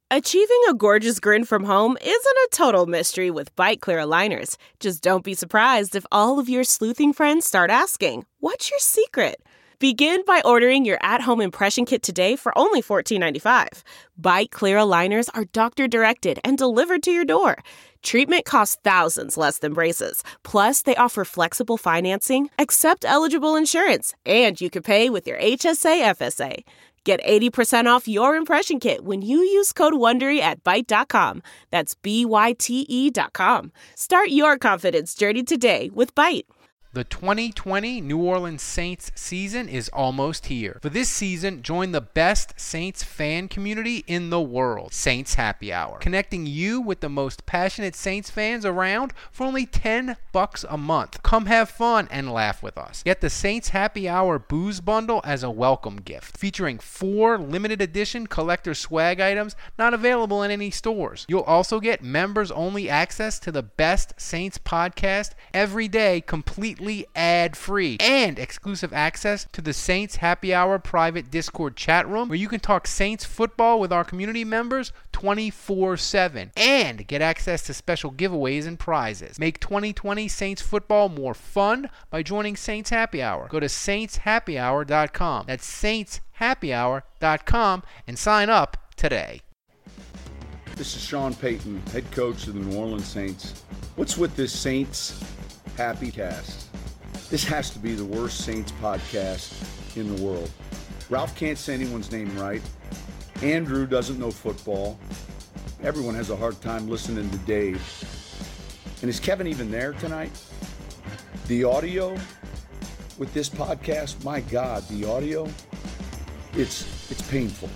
Achieving a gorgeous grin from home isn't a total mystery with Byte Clear aligners. Just don't be surprised if all of your sleuthing friends start asking, "What's your secret?" Begin by ordering your at-home impression kit today for only $14.95. Byte Clear aligners are doctor-directed and delivered to your door. Treatment costs thousands less than braces. Plus, they offer flexible financing, accept eligible insurance, and you can pay with your HSA FSA. Get 80% off your impression kit when you use code WONDERY at Byte.com. That's BYTE.com. Start your confidence journey today with Byte. The 2020 New Orleans Saints season is almost here. For this season, join the best Saints fan community in the world, Saints Happy Hour, connecting you with the most passionate Saints fans around for only $10 a month. Come have fun and laugh with us. Get the Saints Happy Hour booze bundle as a welcome gift, featuring 4 limited edition collector swag items not available in any stores. You'll also get members-only access to the best Saints podcast every day, completely ad-free, and exclusive access to the Saints Happy Hour private Discord chat room where you can talk Saints football with our community members 24/7 and get access to special giveaways and prizes. Make 2020 Saints football more fun by joining Saints Happy Hour. Go to saintshappyhour.com. That's saintshappyhour.com and sign up today. This is Sean Payton, head coach of the New Orleans Saints. What's with this Saints Happy Cast? This has to be the worst Saints podcast in the world. Ralph can't say anyone's name right. Andrew doesn't know football. Everyone has a hard time listening to Dave. And is Kevin even there tonight? The audio with this podcast, my God, the audio, it's painful.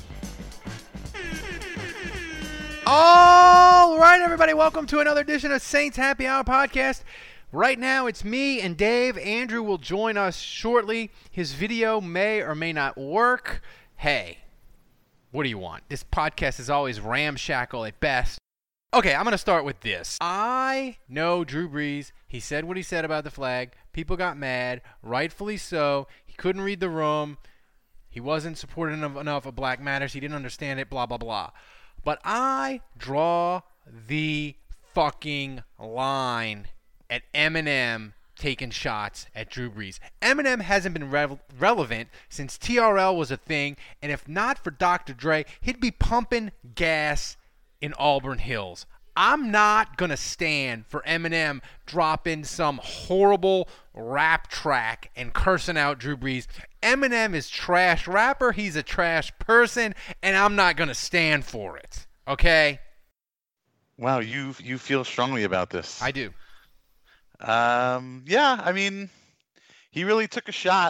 All right, everybody, welcome to another edition of Saints Happy Hour podcast. Right now, it's me and Dave. Andrew will join us shortly. His video may or may not work. Hey, what do you want? This podcast is always ramshackle at best. Okay, I'm going to start with this. I know Drew Brees. He said what he said about the flag. People got mad, rightfully so. He couldn't read the room. He wasn't supportive enough of Black Matters. He didn't understand it, blah, blah, blah. But I draw the fucking line at Eminem taking shots at Drew Brees. Eminem hasn't been relevant since TRL was a thing, and if not for Dr. Dre, he'd be pumping gas in Auburn Hills. I'm not going to stand for Eminem dropping some horrible rap track and cursing out Drew Brees. Eminem is trash rapper, he's a trash person, and I'm not going to stand for it. Okay? Wow, you feel strongly about this. I do. Yeah, I mean, he really took a shot.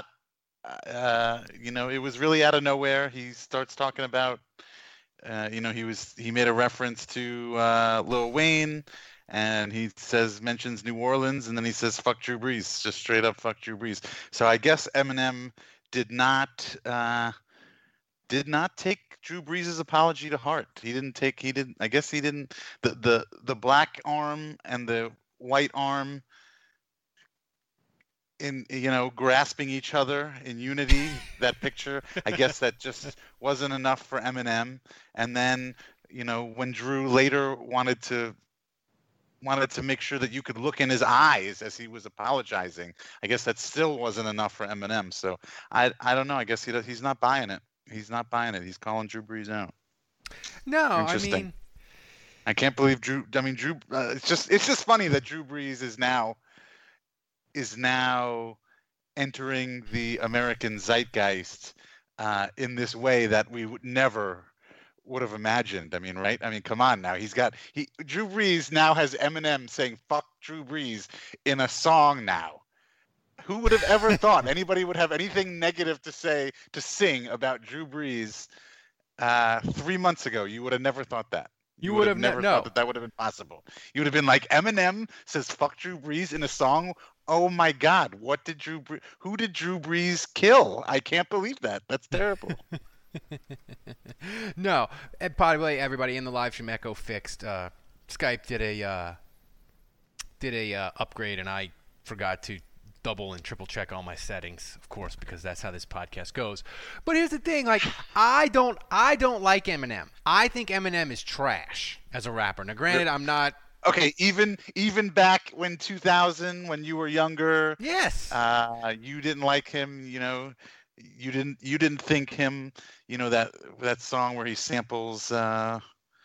It was really out of nowhere. He starts talking about, he made a reference to Lil Wayne, and he mentions New Orleans, and then he says, fuck Drew Brees, just straight up fuck Drew Brees. So I guess Eminem did not take Drew Brees' apology to heart. The black arm and the white arm grasping each other in unity, that picture, I guess that just wasn't enough for Eminem. And then, when Drew later wanted to make sure that you could look in his eyes as he was apologizing, I guess that still wasn't enough for Eminem. So I don't know. I guess he's not buying it. He's not buying it. He's calling Drew Brees out. No, Interesting. I mean, I can't believe Drew. It's just funny that Drew Brees is now entering the American zeitgeist in this way that we never would have imagined. I mean, right? I mean, come on now. Drew Brees now has Eminem saying "fuck Drew Brees" in a song now. Who would have ever thought anybody would have anything negative to sing about Drew Brees 3 months ago? You would have never thought that. You would have never thought that would have been possible. You would have been like, Eminem says "fuck Drew Brees" in a song. Oh my God! Who did Drew Brees kill? I can't believe that. That's terrible. No, and by the way, everybody in the live stream, Echo fixed. Skype did a upgrade, and I forgot to double and triple check all my settings, of course, because that's how this podcast goes. But here's the thing, like, I don't like Eminem. I think Eminem is trash as a rapper. Now, granted, I'm not. Okay, even back when 2000, when you were younger, yes, you didn't like him. You know, you didn't think him. You know that song where he samples that,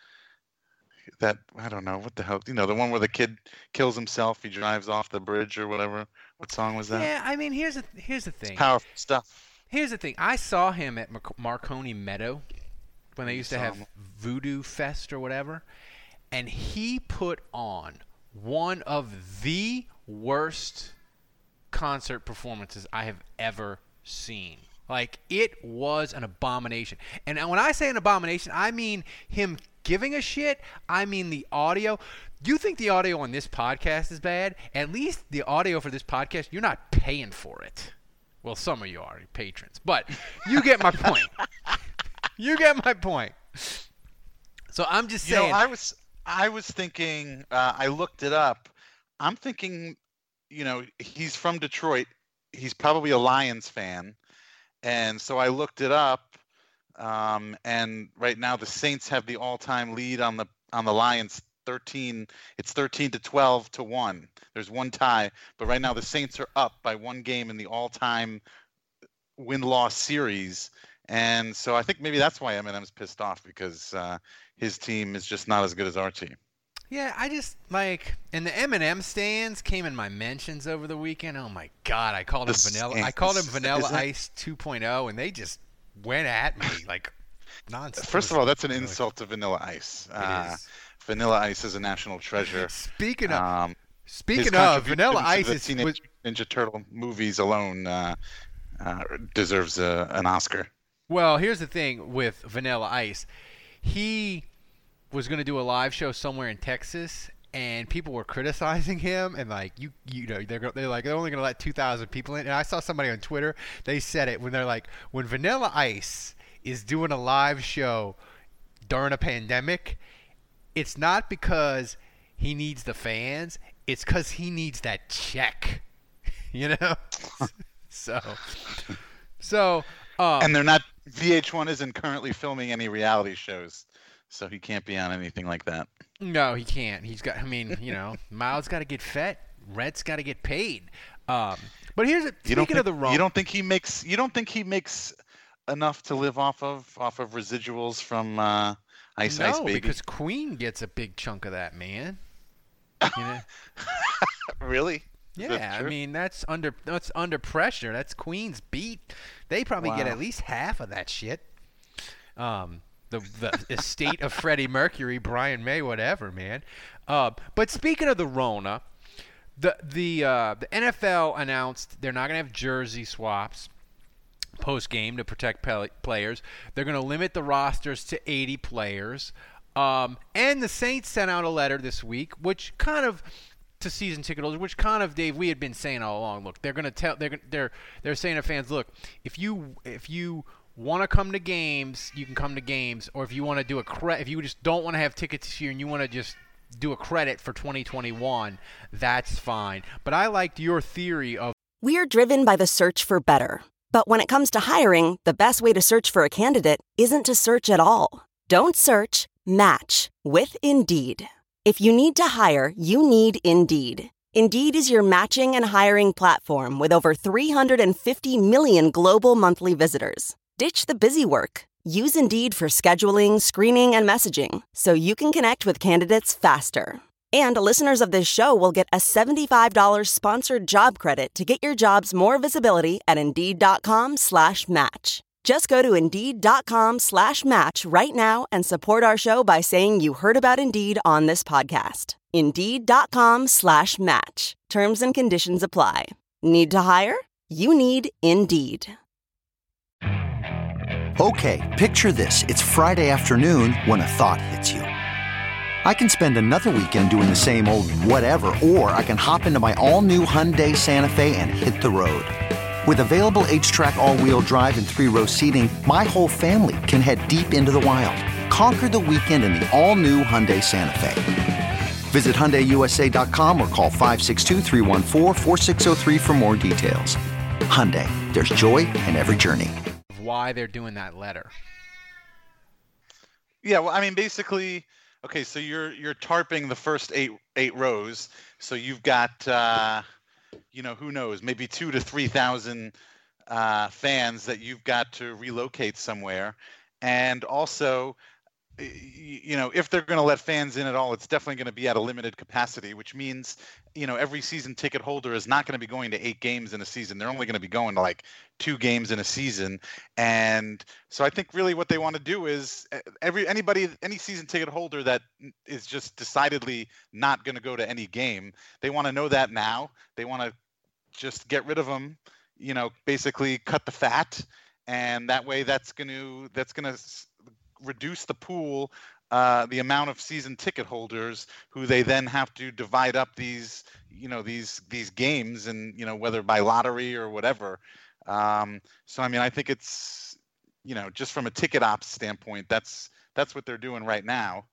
I don't know what the hell. You know, the one where the kid kills himself. He drives off the bridge or whatever. What song was that? Yeah, I mean, here's the thing. It's powerful stuff. Here's the thing. I saw him at Marconi Meadow when they used to have Voodoo Fest or whatever. And he put on one of the worst concert performances I have ever seen. Like, it was an abomination. And when I say an abomination, I mean him giving a shit. I mean the audio. You think the audio on this podcast is bad? At least the audio for this podcast, you're not paying for it. Well, some of you are, patrons. But you get my point. You get my point. So I'm just saying. You know, I was thinking, I looked it up. I'm thinking, you know, he's from Detroit. He's probably a Lions fan. And so I looked it up. And right now the Saints have the all-time lead on the Lions, 13. It's 13-12 to 1. There's one tie. But right now the Saints are up by one game in the all-time win-loss series. And so I think maybe that's why Eminem's pissed off, because his team is just not as good as our team. Yeah, I just, like, and the Eminem stands came in my mentions over the weekend. Oh my God, I called him Vanilla Ice 2.0, and they just went at me like nonsense. First of all, that's an insult to Vanilla Ice. Vanilla Ice is a national treasure. Speaking of Vanilla Ice, the Teenage Ninja Turtle movies alone deserves an Oscar. Well, here's the thing with Vanilla Ice. He was going to do a live show somewhere in Texas, and people were criticizing him, and like you know they're like they're only going to let 2,000 people in. And I saw somebody on Twitter, they said it when they're like, when Vanilla Ice is doing a live show during a pandemic, it's not because he needs the fans, it's because he needs that check, you know. So. And they're not. VH1 isn't currently filming any reality shows, so he can't be on anything like that. No, he can't. He's got. I mean, you know, Miles got to get fed. Rhett's got to get paid. But here's speaking of the Rona. You don't think he makes enough to live off of residuals from Ice Ice Baby? No, because Queen gets a big chunk of that, man. You know? Really? Yeah, I mean that's under pressure. That's Queen's beat. They probably get at least half of that shit. The estate of Freddie Mercury, Brian May, whatever, man. But speaking of the Rona, the NFL announced they're not gonna have jersey swaps post game to protect players. They're gonna limit the rosters to 80 players. And the Saints sent out a letter this week, which kind of to season ticket holders, which kind of, Dave, we had been saying all along. Look, they're saying to fans, look, if you want to come to games, you can come to games, or if you want to do if you just don't want to have tickets this year and you want to just do a credit for 2021, that's fine. But I liked your theory of We're driven by the search for better. But when it comes to hiring, the best way to search for a candidate isn't to search at all. Don't search, match with Indeed. If you need to hire, you need Indeed. Indeed is your matching and hiring platform with over 350 million global monthly visitors. Ditch the busy work. Use Indeed for scheduling, screening, and messaging so you can connect with candidates faster. And listeners of this show will get a $75 sponsored job credit to get your jobs more visibility at Indeed.com/match. Just go to Indeed.com/match right now and support our show by saying you heard about Indeed on this podcast. Indeed.com/match. Terms and conditions apply. Need to hire? You need Indeed. Okay, picture this. It's Friday afternoon when a thought hits you. I can spend another weekend doing the same old whatever, or I can hop into my all-new Hyundai Santa Fe and hit the road. With available H-Track all-wheel drive and 3-row seating, my whole family can head deep into the wild. Conquer the weekend in the all-new Hyundai Santa Fe. Visit HyundaiUSA.com or call 562-314-4603 for more details. Hyundai, there's joy in every journey. Why they're doing that letter. Yeah, well, I mean, basically, okay, so you're tarping the first eight rows, so you've got, who knows, maybe 2,000 to 3,000 fans that you've got to relocate somewhere, and also, if they're going to let fans in at all, it's definitely going to be at a limited capacity, which means, every season ticket holder is not going to be going to 8 games in a season. They're only going to be going to like 2 games in a season. And so I think really what they want to do is any season ticket holder that is just decidedly not going to go to any game, they want to know that now. They want to just get rid of them, basically cut the fat. And that way that's going to reduce the pool, the amount of season ticket holders who they then have to divide up these games and, whether by lottery or whatever. So, I mean, I think it's, just from a ticket ops standpoint, that's what they're doing right now.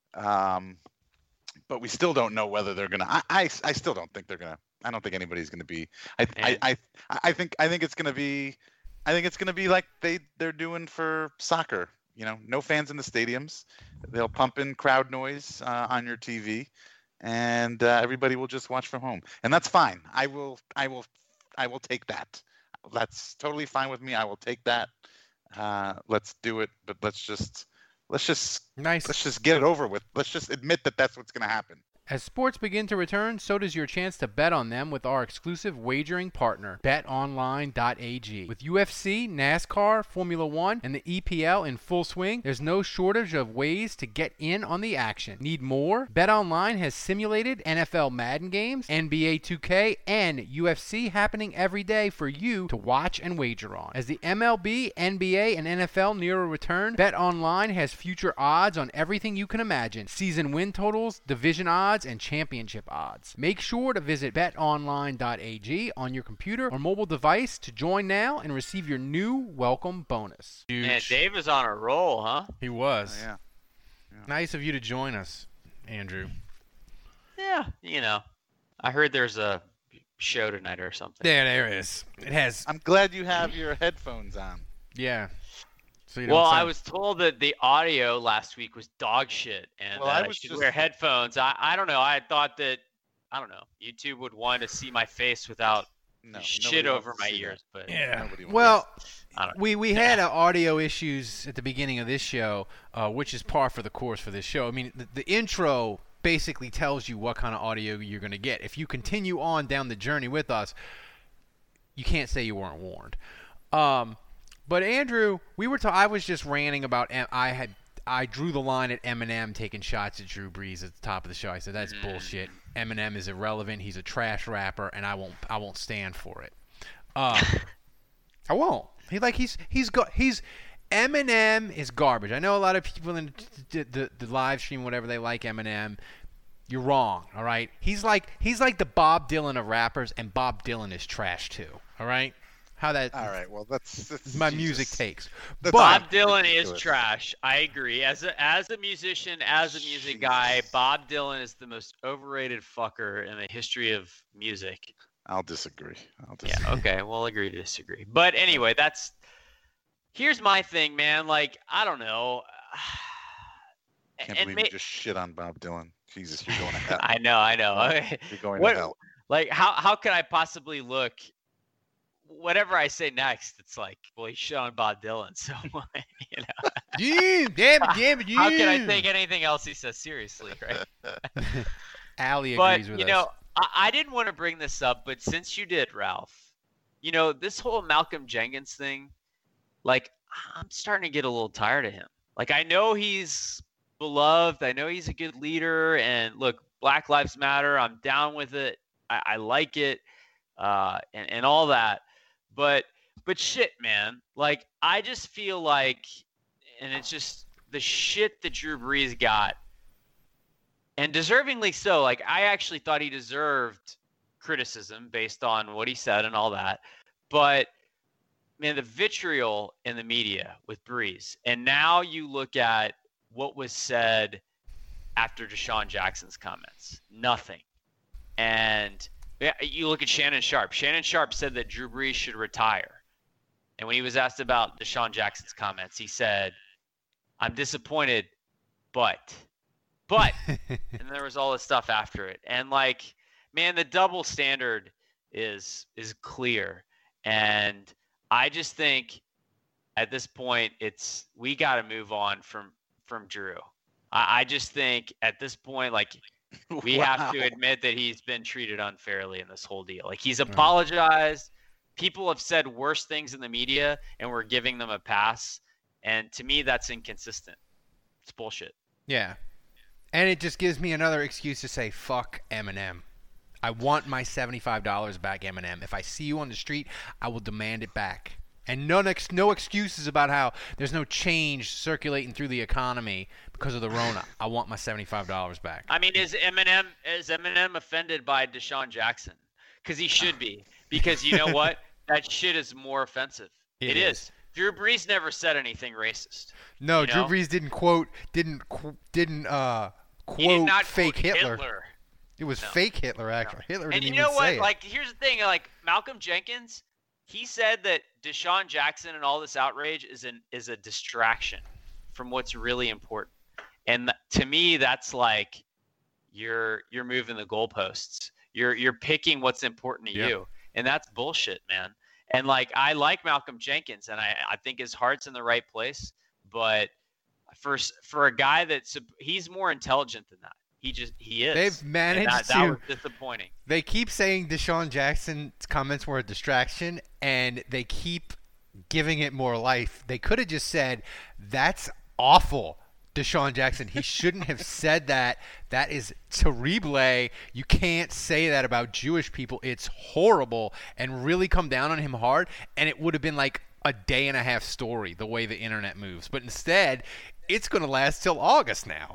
But we still don't know whether they're going to, I still don't think they're going to, I don't think anybody's going to be, I think it's going to be, like they're doing for soccer. No fans in the stadiums. They'll pump in crowd noise on your TV, and everybody will just watch from home, and that's fine. I will take that. That's totally fine with me. I will take that. Let's do it, but let's just get it over with. Let's just admit that that's what's going to happen. As sports begin to return, so does your chance to bet on them with our exclusive wagering partner, BetOnline.ag. With UFC, NASCAR, Formula One, and the EPL in full swing, there's no shortage of ways to get in on the action. Need more? BetOnline has simulated NFL Madden games, NBA 2K, and UFC happening every day for you to watch and wager on. As the MLB, NBA, and NFL near a return, BetOnline has future odds on everything you can imagine. Season win totals, division odds, and championship odds. Make sure to visit betonline.ag on your computer or mobile device to join now and receive your new welcome bonus. Huge. Man, Dave is on a roll, huh? He was. Oh, yeah. Nice of you to join us, Andrew. Yeah, I heard there's a show tonight or something. There is. It has. I'm glad you have your headphones on. Yeah. So I was told that the audio last week was dog shit, and I should wear headphones. I don't know. I thought that, YouTube would want to see my face without shit over my ears. But yeah. Well, we had audio issues at the beginning of this show, which is par for the course for this show. I mean, the intro basically tells you what kind of audio you're going to get. If you continue on down the journey with us, you can't say you weren't warned. But Andrew, I was just ranting about I drew the line at Eminem taking shots at Drew Brees at the top of the show. I said that's bullshit. Eminem is irrelevant. He's a trash rapper, and I won't stand for it. I won't. Eminem is garbage. I know a lot of people in the live stream, whatever, they like Eminem. You're wrong. All right. He's like the Bob Dylan of rappers, and Bob Dylan is trash too. All right. All right, well, that's my music takes. Bob Dylan is trash. I agree. As a musician, as a music guy, Bob Dylan is the most overrated fucker in the history of music. I'll disagree. Yeah, okay, we'll agree to disagree. But anyway, here's my thing, man. Like, I don't know. I can't believe you just shit on Bob Dylan. Jesus, you're going to hell. I know. You're going to hell. Like, how could I possibly look? Whatever I say next, it's like, well, he shit on Bob Dylan, so Yeah, damn it. How can I take anything else he says seriously, right? Allie agrees with us. I didn't want to bring this up, but since you did, Ralph, this whole Malcolm Jenkins thing, like, I'm starting to get a little tired of him. Like, I know he's beloved, I know he's a good leader, and look, Black Lives Matter, I'm down with it, I like it, and all that. But shit, man, like, I just feel like, and it's just the shit that Drew Brees got, and deservingly so. Like, I actually thought he deserved criticism based on what he said and all that. But, man, the vitriol in the media with Brees, and now you look at what was said after Deshaun Jackson's comments. Nothing. And you look at Shannon Sharpe. Shannon Sharpe said that Drew Brees should retire. And when he was asked about Deshaun Jackson's comments, he said, "I'm disappointed, but," and there was all this stuff after it. And like, man, the double standard is clear. And I just think at this point, we got to move on from Drew. I just think at this point, like, we have to admit that he's been treated unfairly in this whole deal. Like, he's apologized. People have said worse things in the media, and we're giving them a pass. And to me, that's inconsistent. It's bullshit. Yeah. And it just gives me another excuse to say, fuck Eminem. I want my $75 back, Eminem. If I see you on the street, I will demand it back. And no excuses about how there's no change circulating through the economy because of the Rona. I want my $75 back. I mean, is Eminem offended by Deshaun Jackson? Because he should be. Because you know what? That shit is more offensive. It is. Drew Brees never said anything racist. No, Drew Brees didn't quote fake Hitler. It was fake Hitler, actually. No. Hitler didn't even say it. And you know what? Like, here's the thing. Like, Malcolm Jenkins, he said that Deshaun Jackson and all this outrage is a distraction from what's really important. And to me, that's like you're moving the goalposts. You're picking what's important to you, and that's bullshit, man. And like, I like Malcolm Jenkins, and I think his heart's in the right place. But for a guy he's more intelligent than that. He is. They've managed that was disappointing. They keep saying Deshaun Jackson's comments were a distraction, and they keep giving it more life. They could have just said, "That's awful, Deshaun Jackson. He shouldn't have said that. That is terrible. You can't say that about Jewish people. It's horrible," and really come down on him hard. And it would have been like a day and a half story the way the internet moves. But instead, it's going to last till August now.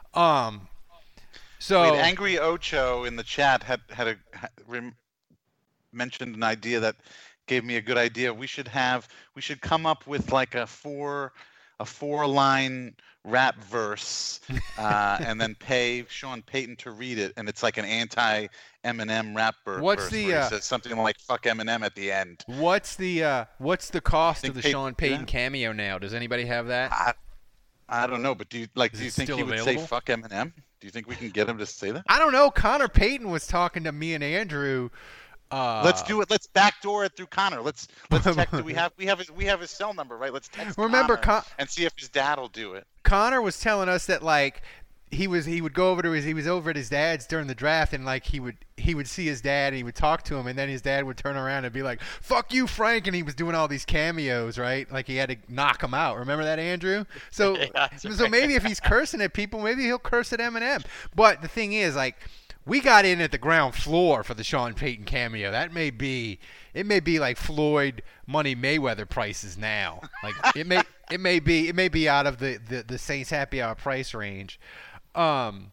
So wait, Angry Ocho in the chat had mentioned an idea that gave me a good idea. We should come up with like a four-line rap verse, and then pay Sean Payton to read it, and it's like an anti-Eminem rap verse. Where he says something like "fuck Eminem" at the end. What's the cost of the Sean Payton cameo now? Does anybody have that? I don't know, but do you think he would say "fuck Eminem"? Do you think we can get him to say that? I don't know. Connor Payton was talking to me and Andrew. Let's do it. Let's backdoor it through Connor. Let's text. We have his cell number, right? Let's text Connor and see if his dad will do it. Connor was telling us that like he was over at his dad's during the draft, and like he would see his dad and he would talk to him, and then his dad would turn around and be like, "Fuck you, Frank," and he was doing all these cameos, right? Like he had to knock him out. Remember that, Andrew? So so maybe if he's cursing at people, maybe he'll curse at Eminem. But the thing is, like, we got in at the ground floor for the Sean Payton cameo. It may be like Floyd Money Mayweather prices now. Like it may be out of the Saints Happy Hour price range. But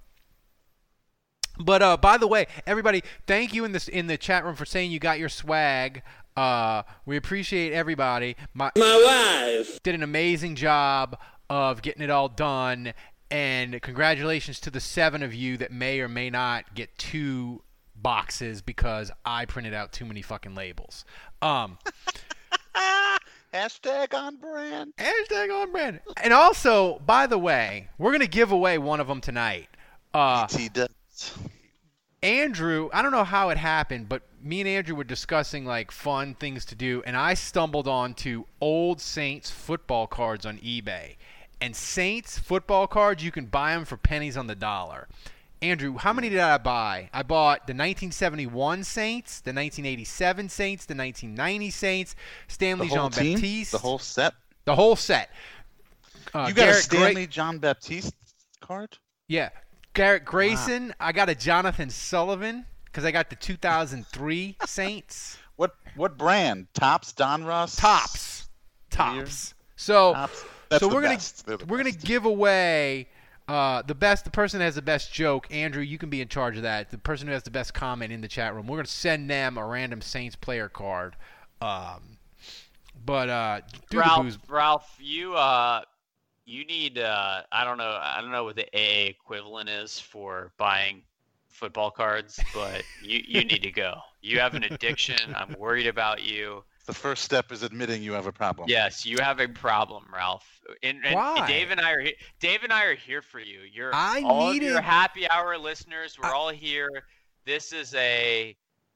by the way, everybody, thank you in the chat room for saying you got your swag. We appreciate everybody. My wife did an amazing job of getting it all done. And congratulations to the 7 of you that may or may not get 2 boxes because I printed out too many fucking labels. Hashtag on brand. Hashtag on brand. And also, by the way, we're going to give away one of them tonight. He does. Andrew, I don't know how it happened, but me and Andrew were discussing like fun things to do, and I stumbled onto old Saints football cards on eBay. And Saints football cards, you can buy them for pennies on the dollar. Andrew, how many did I buy? I bought the 1971 Saints, the 1987 Saints, the 1990 Saints, Stanley Jean-Baptiste. The whole set? The whole set. You got a Stanley Jean-Baptiste card? Yeah. Garrett Grayson. Wow. I got a Jonathan Sullivan because I got the 2003 Saints. What brand? Topps, Donruss? Topps. So... Topps. So we're gonna give away the person that has the best joke. Andrew, you can be in charge of that. The person who has the best comment in the chat room, we're gonna send them a random Saints player card. Ralph, you You need I don't know what the AA equivalent is for buying football cards, but you need to go. You have an addiction. I'm worried about you. The first step is admitting you have a problem. Yes, you have a problem, Ralph. And Why? Dave and I are here for you. Of your happy hour listeners. We're all here. This is a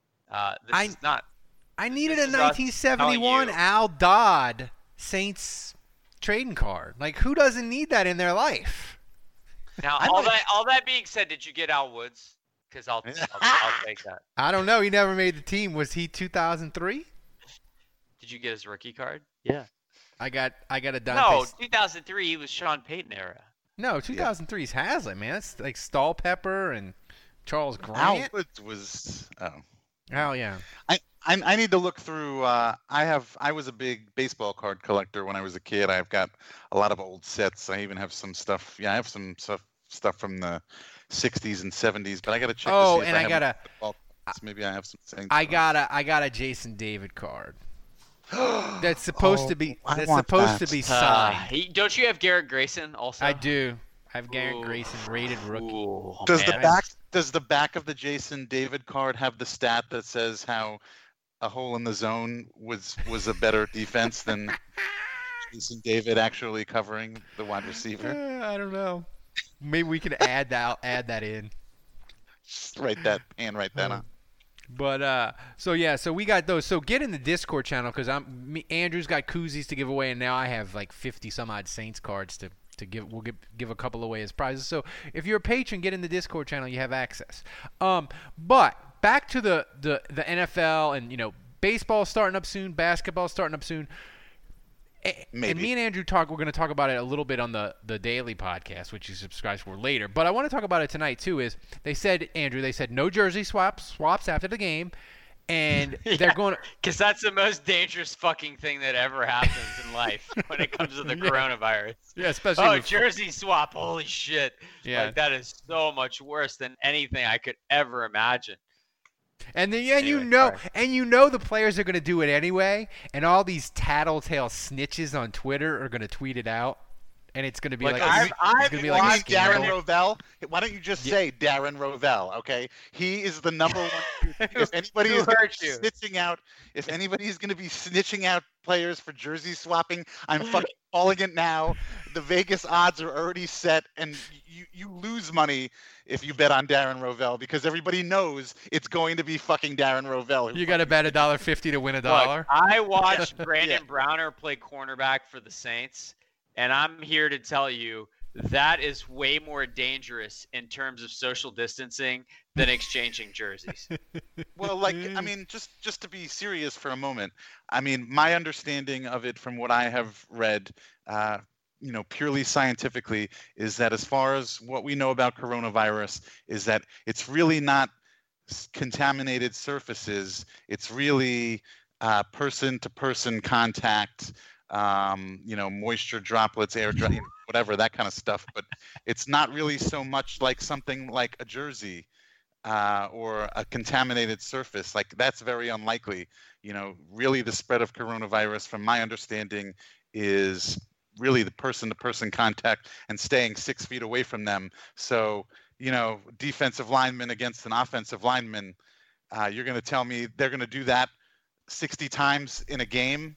is not. I needed a This is us 1971 telling you. Al Dodd Saints trading card. Like, who doesn't need that in their life? Now, all that being said, did you get Al Woods? Because I'll take that. I don't know. He never made the team. Was he 2003? Did you get his rookie card? Yeah. I got a Dante. No, 2003. He was Sean Payton era. No, 2003 is Haslam, man. It's like Stahl Pepper and Charles Al Grant. Woods was. Oh yeah. I need to look through. I was a big baseball card collector when I was a kid. I've got a lot of old sets. I even have some stuff. Yeah, I have some stuff from the 60s and 70s. But I got to check. Oh, to see if and I have gotta. Maybe I have some things. I got a Jason David card. That's supposed to be. I That's want supposed that. to be signed. Don't you have Garrett Grayson also? I do. I have Garrett Ooh. Grayson rated rookie. Ooh, Does man. the back of the Jason David card have the stat that says how a hole in the zone was a better defense than Jason David actually covering the wide receiver? I don't know. Maybe we can add that in. Just write that on. But so we got those. So get in the Discord channel because Andrew's got koozies to give away, and now I have like 50 some odd Saints cards to give. We'll give a couple away as prizes. So if you're a patron, get in the Discord channel. You have access. But back to the NFL, and baseball starting up soon, basketball starting up soon. Maybe. And me and Andrew we're going to talk about it a little bit on the daily podcast, which you subscribe for later. But I want to talk about it tonight too. They said no jersey swaps after the game, and they're going to, because that's the most dangerous fucking thing that ever happens in life when it comes to the coronavirus. Yeah, especially with jersey swap, holy shit. Yeah. Like, that is so much worse than anything I could ever imagine. And then Anyway, the players are going to do it anyway, and all these tattletale snitches on Twitter are going to tweet it out, and it's going to be like Darren scandal. Rovell. Why don't you just say Darren Rovell? Okay, he is the number one. If anybody is snitching out, if anybody's going to be snitching out players for jersey swapping, I'm fucking calling it now. The Vegas odds are already set, and you lose money if you bet on Darren Rovell because everybody knows it's going to be fucking Darren Rovell. You got to bet $1.50 to win $1. Look, I watched Brandon Browner play cornerback for the Saints, and I'm here to tell you that is way more dangerous in terms of social distancing than exchanging jerseys. Well, I mean, just to be serious for a moment, I mean, my understanding of it from what I have read, purely scientifically, is that as far as what we know about coronavirus is that it's really not contaminated surfaces. It's really person-to-person contact, moisture droplets, air droplets, whatever, that kind of stuff. But it's not really so much like something like a jersey or a contaminated surface. Like, that's very unlikely. Really the spread of coronavirus, from my understanding, is really the person-to-person contact and staying 6 feet away from them. So, defensive lineman against an offensive lineman, you're going to tell me they're going to do that 60 times in a game,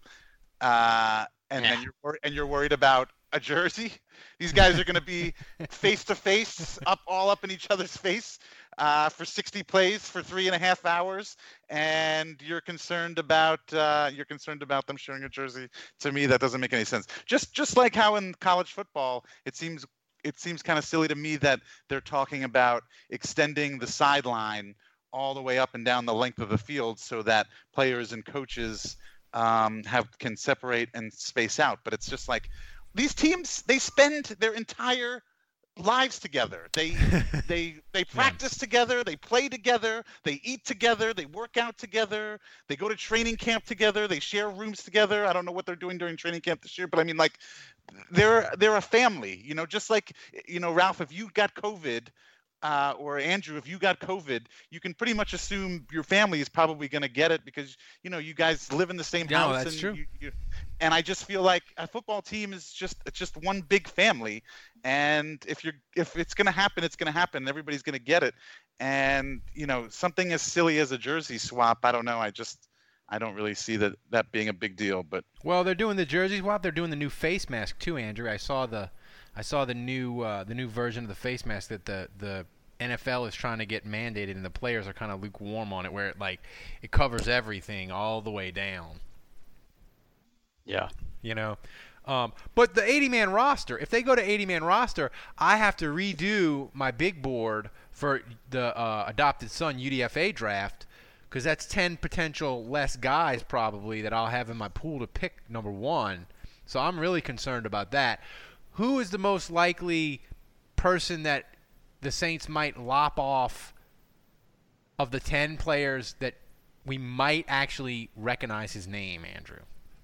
then you're worried about a jersey? These guys are going to be face-to-face, all up in each other's face for 60 plays for 3.5 hours, and you're concerned about them showing a jersey. To me, that doesn't make any sense. Just like how in college football, it seems kind of silly to me that they're talking about extending the sideline all the way up and down the length of the field so that players and coaches can separate and space out. But it's just like, these teams, they spend their entire lives together. They practice together, they play together, they eat together, they work out together, they go to training camp together, they share rooms together. I don't know what they're doing during training camp this year, but I mean, like, they're a family, just like, Ralph, if you got COVID, or Andrew, if you got COVID, you can pretty much assume your family is probably going to get it because, you guys live in the same house. That's true. And I just feel like a football team is just one big family. And if it's going to happen, it's going to happen. Everybody's going to get it. And, something as silly as a jersey swap, I don't know. I don't really see that being a big deal. But well, they're doing the jersey swap. They're doing the new face mask too, Andrew. I saw the new version of the face mask that the NFL is trying to get mandated, and the players are kind of lukewarm on it, where it covers everything all the way down. Yeah. But the 80-man roster, if they go to 80-man roster, I have to redo my big board for the adopted son UDFA draft, because that's 10 potential less guys probably that I'll have in my pool to pick number 1. So I'm really concerned about that. Who is the most likely person that the Saints might lop off of the 10 players that we might actually recognize his name, Andrew?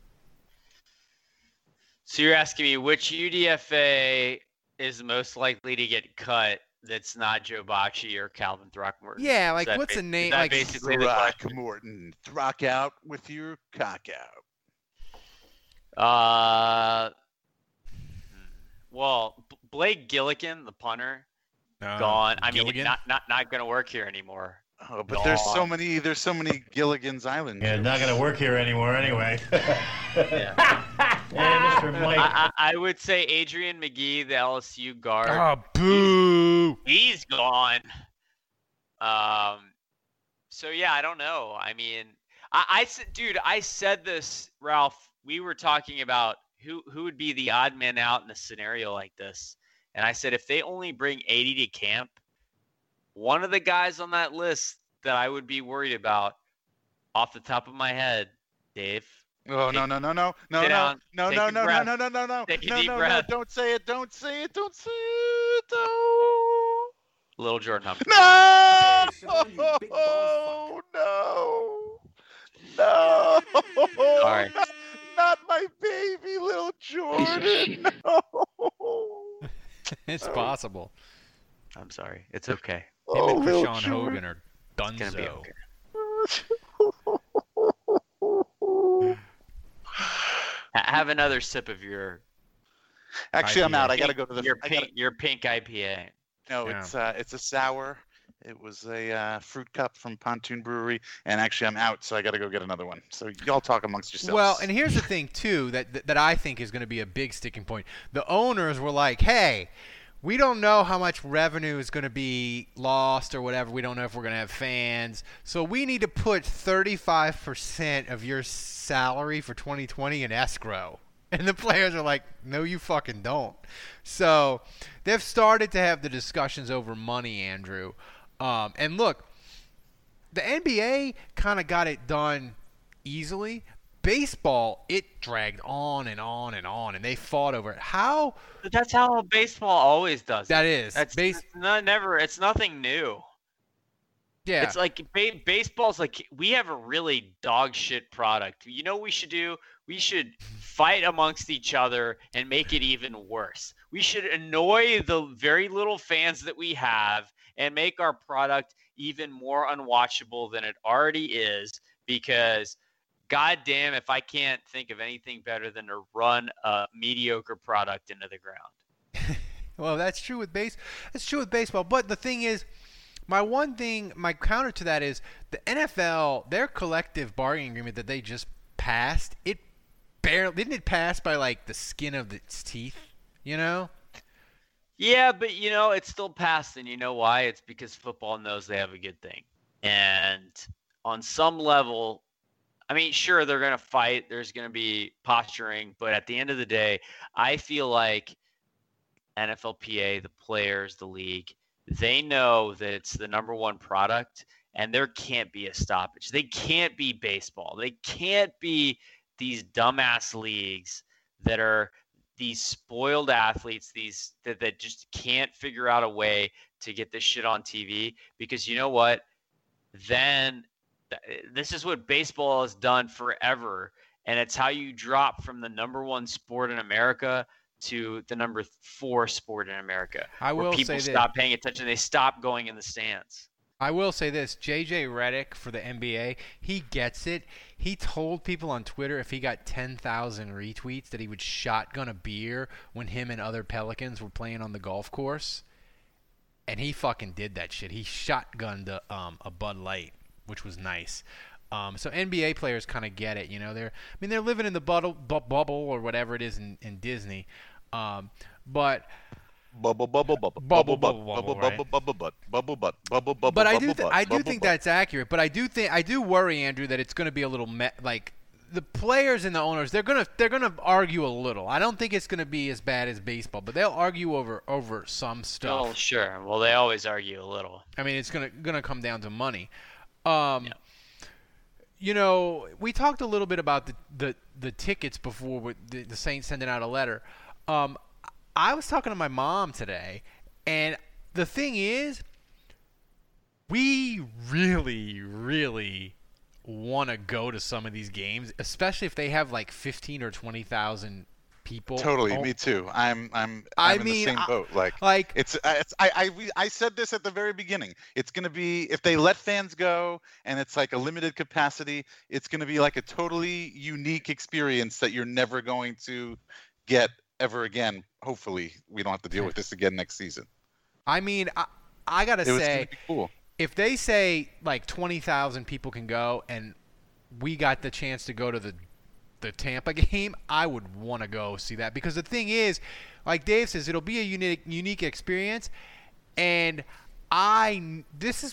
So you're asking me which UDFA is most likely to get cut that's not Joe Bacci or Calvin Throckmorton? Yeah, what's the name? Like basically the question. Throckmorton, Throck out with your cock out. Well, Blake Gilligan, the punter, gone. I mean, not going to work here anymore. Oh, but there's so many Gilligan's Island. Yeah, not going to work here anymore anyway. Yeah. Mr. Mike. I would say Adrian McGee, the LSU guard. Oh, boo! He's gone. So yeah, I don't know. I mean, I said this, Ralph. We were talking about who would be the odd man out in a scenario like this, and I said if they only bring 80 to camp, one of the guys on that list that I would be worried about, off the top of my head, Dave. Oh, no. Take a deep breath. Don't say it. No. Little Jordan Humphrey. No! No! All right. Not my baby, Little Jordan. No. It's possible. I'm sorry. It's okay. Him and Little Krishan Hogan are It's gonna be dunzo. okay. Have another sip of your. Actually, I'm IPA. out. I gotta go to the. Your pink IPA. No, Yeah. it's a sour. It was a fruit cup from Pontoon Brewery, and actually I'm out, so I got to go get another one. So y'all talk amongst yourselves. Well, and here's the thing too that I think is going to be a big sticking point. The owners were like, "Hey, we don't know how much revenue is going to be lost or whatever. We don't know if we're going to have fans, so we need to put 35% of your salary for 2020 in escrow." And the players are like, "No, you fucking don't." So they've started to have the discussions over money, Andrew. And look, the NBA kind of got it done easily. Baseball, it dragged on and on and on, and they fought over it. How? But that's how baseball always does. That is. It's never. It's nothing new. Yeah. It's like baseball's like we have a really dog shit product. You know what we should do? We should fight amongst each other and make it even worse. We should annoy the very little fans that we have and make our product even more unwatchable than it already is, because goddamn if I can't think of anything better than to run a mediocre product into the ground. Well, that's true with baseball. But the thing is, my counter to that is the NFL, their collective bargaining agreement that they just passed, didn't it pass by like the skin of its teeth, you know? Yeah, but it's still passed, and you know why? It's because football knows they have a good thing. And on some level, I mean, sure, they're going to fight. There's going to be posturing, but at the end of the day, I feel like NFLPA, the players, the league, they know that it's the number one product, and there can't be a stoppage. They can't be baseball. They can't be these dumbass leagues that are these spoiled athletes, these that just can't figure out a way to get this shit on TV. Because you know what? Then this is what baseball has done forever, and it's how you drop from the number one sport in America to the number 4 sport in America. I will where people say stop paying attention. They stop going in the stands. I will say this, JJ Redick for the NBA, he gets it. He told people on Twitter if he got 10,000 retweets that he would shotgun a beer when him and other Pelicans were playing on the golf course. And he fucking did that shit. He shotgunned a Bud Light, which was nice. So NBA players kind of get it, you know. They're living in the bubble or whatever it is in Disney. But Bubble butt, but I do think that's accurate. But I do worry, Andrew, that it's going to be a little like the players and the owners. They're gonna argue a little. I don't think it's going to be as bad as baseball, but they'll argue over some stuff. Oh, sure. Well, they always argue a little. I mean, it's gonna come down to money. You know, we talked a little bit about the tickets before with the Saints sending out a letter. I was talking to my mom today, and the thing is, we really, really want to go to some of these games, especially if they have like 15 or 20,000 people. Totally, me too. I'm in the same boat. Like it's I said this at the very beginning. It's going to be, if they let fans go and it's like a limited capacity, it's going to be like a totally unique experience that you're never going to get ever again. Hopefully we don't have to deal with this again next season. I mean, I gotta say, cool. If they say like 20,000 people can go and we got the chance to go to the Tampa game, I would want to go see that, because the thing is, like Dave says, it'll be a unique experience, and there's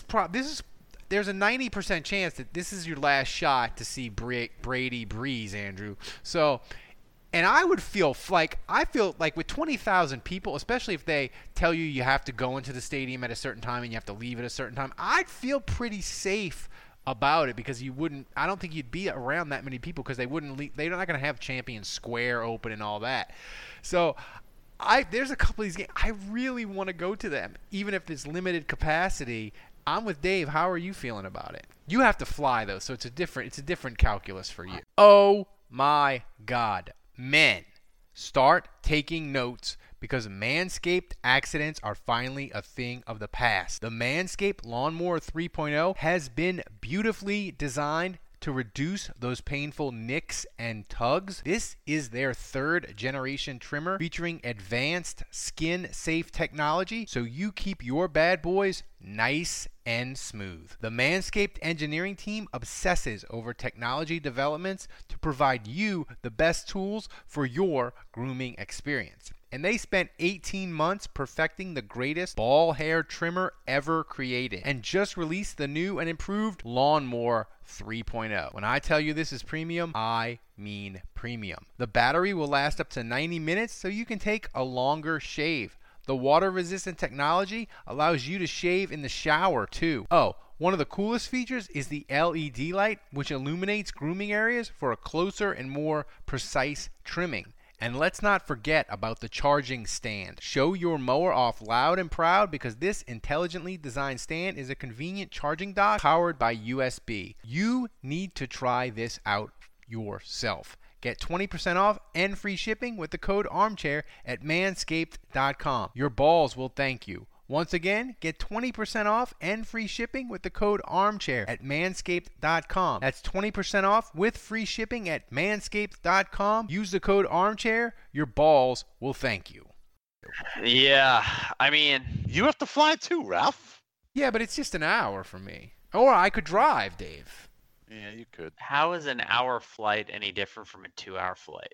a 90% chance that this is your last shot to see Brady Breeze, Andrew. So. And I feel like with 20,000 people, especially if they tell you have to go into the stadium at a certain time and you have to leave at a certain time, I'd feel pretty safe about it, because I don't think you'd be around that many people, because they're not going to have Champion Square open and all that. So there's a couple of these games I really want to go to them, even if there's limited capacity. I'm with Dave. How are you feeling about it? You have to fly though, so it's a different calculus for you. Oh my God. Men, start taking notes, because Manscaped accidents are finally a thing of the past. The Manscaped Lawnmower 3.0 has been beautifully designed to reduce those painful nicks and tugs. This is their 3rd generation trimmer featuring advanced skin-safe technology, so you keep your bad boys nice and smooth. The Manscaped engineering team obsesses over technology developments to provide you the best tools for your grooming experience. And they spent 18 months perfecting the greatest ball hair trimmer ever created, and just released the new and improved Lawnmower 3.0. When I tell you this is premium, I mean premium. The battery will last up to 90 minutes, so you can take a longer shave. The water-resistant technology allows you to shave in the shower too. Oh, one of the coolest features is the LED light, which illuminates grooming areas for a closer and more precise trimming. And let's not forget about the charging stand. Show your mower off loud and proud, because this intelligently designed stand is a convenient charging dock powered by USB. You need to try this out yourself. Get 20% off and free shipping with the code ARMCHAIR at manscaped.com. Your balls will thank you. Once again, get 20% off and free shipping with the code ARMCHAIR at manscaped.com. That's 20% off with free shipping at manscaped.com. Use the code ARMCHAIR. Your balls will thank you. Yeah, I mean, you have to fly too, Ralph. Yeah, but it's just an hour for me. Or I could drive, Dave. Yeah, you could. How is an hour flight any different from a 2-hour flight?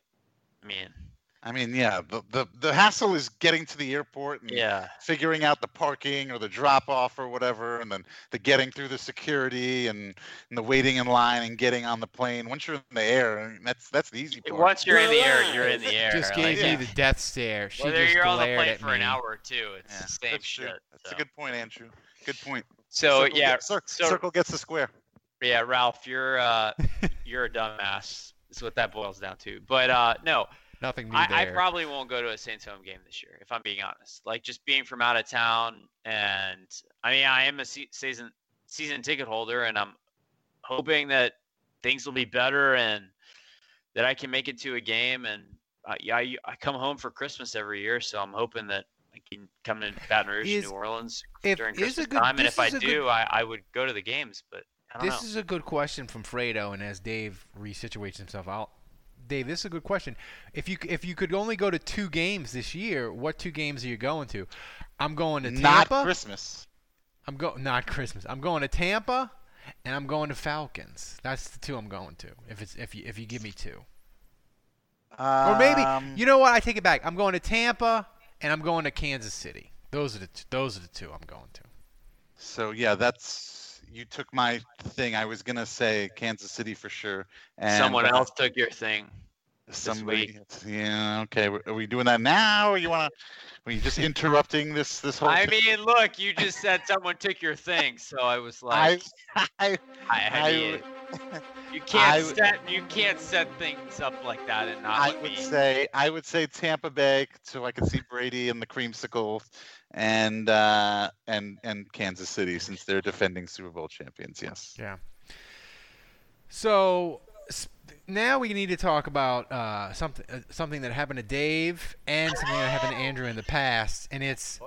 I mean, yeah, the hassle is getting to the airport and figuring out the parking or the drop off or whatever, and then the getting through the security and the waiting in line and getting on the plane. Once you're in the air, that's the easy part. Once you're in the air, you're in the air. Just gave me the death stare. She just you're on the glared plane at for me. an hour or two. It's the same shit. That's a good point, Andrew. Good point. So circle gets the square. Yeah, Ralph, you're a dumbass. Is what that boils down to. But no. Nothing new I there. probably won't go to a Saints home game this year, if I'm being honest. Like, just being from out of town, and I mean, I am a season ticket holder, and I'm hoping that things will be better and that I can make it to a game. And I come home for Christmas every year, so I'm hoping that Like coming to Baton Rouge, New Orleans during Christmas time, and if I do, I would go to the games. But I don't know. This is a good question from Fredo, and as Dave resituates himself, Dave, this is a good question. If you could only go to 2 games this year, what 2 games are you going to? I'm going to Tampa. Not Christmas. Not Christmas. I'm going to Tampa, and I'm going to Falcons. That's the 2 I'm going to. If you give me 2. Or maybe, you know what? I take it back. I'm going to Tampa, and I'm going to Kansas City. Those are the 2 I'm going to. So yeah, you took my thing. I was gonna say Kansas City for sure. And someone else took your thing. Somebody. Yeah. Okay. Are we doing that now, or are you just interrupting this whole? I mean, look, you just said someone took your thing, so I was like, I mean, you can't set things up like that and not. I would say Tampa Bay, so I could see Brady and the creamsicle, and Kansas City, since they're defending Super Bowl champions. Yes. Yeah. So now we need to talk about something that happened to Dave and something that happened to Andrew in the past, and it's.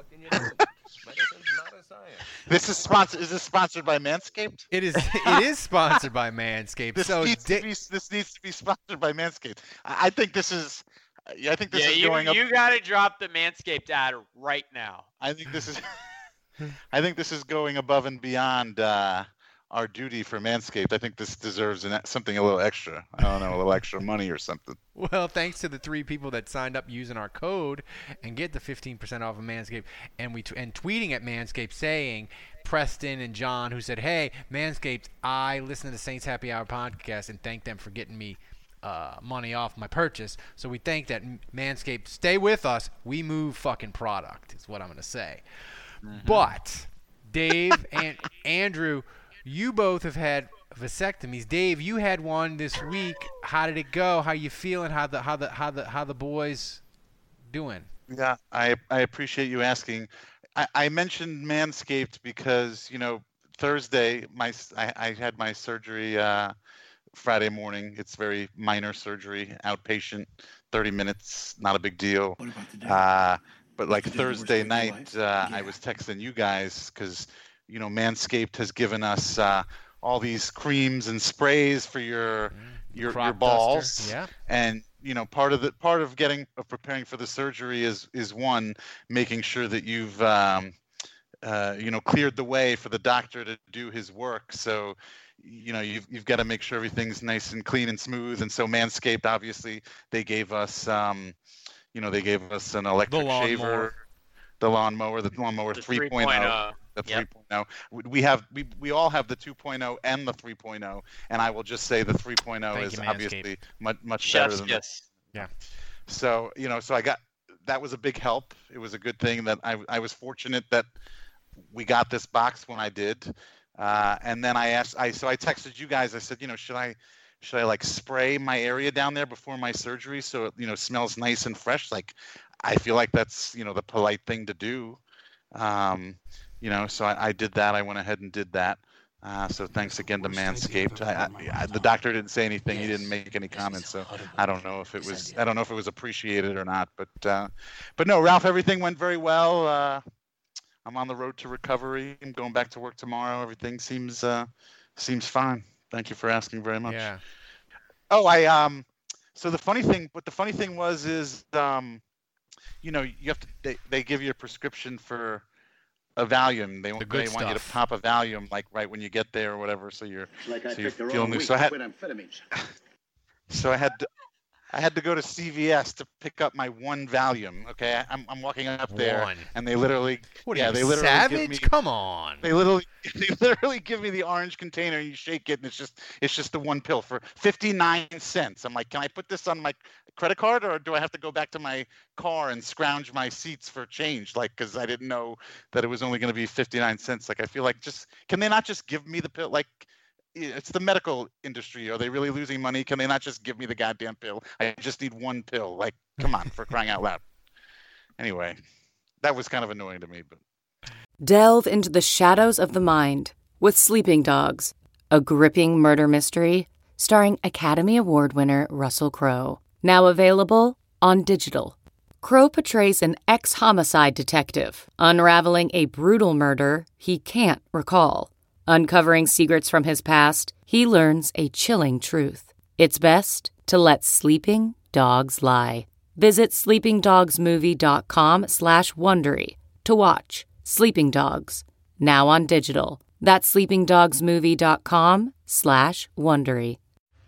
This is sponsored. Is this sponsored by Manscaped? It is. It is sponsored by Manscaped. This needs to be sponsored by Manscaped. I think this is. I think this is going up. You got to drop the Manscaped ad right now. I think this is. I think this is going above and beyond our duty for Manscaped. I think this deserves something a little extra. I don't know, a little extra money or something. Well, thanks to the 3 people that signed up using our code and get the 15% off of Manscaped, and tweeting at Manscaped saying, Preston and John, who said, hey, Manscaped, I listen to the Saints Happy Hour podcast and thank them for getting me money off my purchase. So we thank that Manscaped. Stay with us. We move fucking product is what I'm going to say. Mm-hmm. But Dave and Andrew, you both have had vasectomies. Dave, you had one this week. How did it go? How you feeling? How the boys doing? Yeah, I appreciate you asking. I mentioned Manscaped because Thursday I had my surgery Friday morning. It's very minor surgery, outpatient, 30 minutes, not a big deal. What about the but like Thursday night, I was texting you guys because Manscaped has given us all these creams and sprays for your balls. Yeah. And part of preparing for the surgery is one, making sure that you've cleared the way for the doctor to do his work. So you've got to make sure everything's nice and clean and smooth. And so Manscaped, obviously, they gave us an electric shaver, the lawnmower 3.0. The 3.0. We all have the 2.0 and the 3.0, and I will just say the 3.0 is obviously much better than this. Yeah. So so I got that was a big help. It was a good thing that I was fortunate that we got this box when I did, and then I texted you guys. I said, should I like spray my area down there before my surgery so it smells nice and fresh? Like I feel like that's the polite thing to do. So I did that. I went ahead and did that. So thanks again to Manscaped. The doctor didn't say anything. He didn't make any comments. So I don't know if it was appreciated or not. But no, Ralph, everything went very well. I'm on the road to recovery. I'm going back to work tomorrow. Everything seems fine. Thank you for asking very much. Yeah. Oh, so the funny thing was you have to. They give you a prescription for a Valium. They want you to pop a Valium like right when you get there or whatever. So you're feeling new. So I had to go to CVS to pick up my one Valium. Okay, I'm walking up there, and they literally savage? Come on. They literally give me the orange container, and you shake it, and it's just the one pill for 59 cents. I'm like, can I put this on my credit card, or do I have to go back to my car and scrounge my seats for change? Like, because I didn't know that it was only going to be 59 cents. Like, I feel like can they not just give me the pill? Like, it's the medical industry. Are they really losing money? Can they not just give me the goddamn pill? I just need one pill. Like, come on, for crying out loud. Anyway, that was kind of annoying to me. But delve into the shadows of the mind with Sleeping Dogs, a gripping murder mystery starring Academy Award winner Russell Crowe. Now available on digital. Crow portrays an ex-homicide detective, unraveling a brutal murder he can't recall. Uncovering secrets from his past, he learns a chilling truth. It's best to let sleeping dogs lie. Visit sleepingdogsmovie.com/Wondery to watch Sleeping Dogs, now on digital. That's sleepingdogsmovie.com/Wondery.